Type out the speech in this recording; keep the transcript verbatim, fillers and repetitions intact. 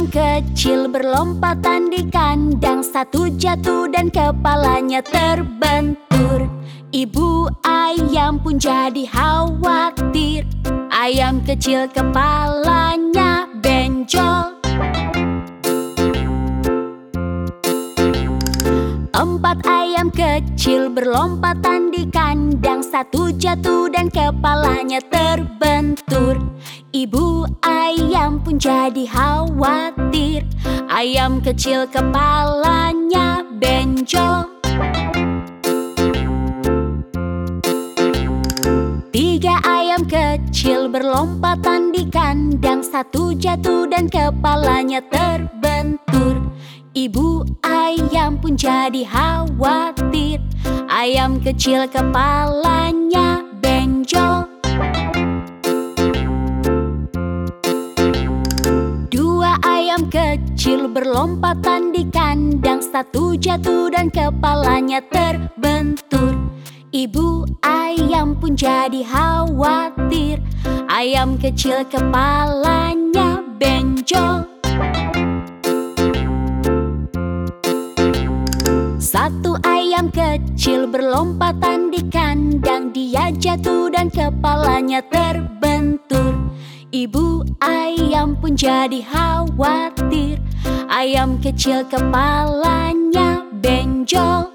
ayam kecil berlompatan di kandang. Satu jatuh dan kepalanya terbentur. Ibu ayam pun jadi khawatir. Ayam kecil kepalanya benjol. Empat ayam kecil berlompatan di kandang. Satu jatuh dan kepalanya terbentur. Ibu ayam pun jadi khawatir. Ayam kecil kepalanya benjol. Tiga ayam kecil berlompatan di kandang. Satu jatuh dan kepalanya terbentur. Ibu ayam pun jadi khawatir. Ayam kecil kepalanya benjol. Dua ayam kecil berlompatan di kandang. Satu jatuh dan kepalanya terbentur. Ibu ayam pun jadi khawatir. Ayam kecil kepalanya benjol. Satu ayam kecil berlompatan di kandang. Dia jatuh dan kepalanya terbentur. Ibu ayam pun jadi khawatir. Ayam kecil kepalanya benjol.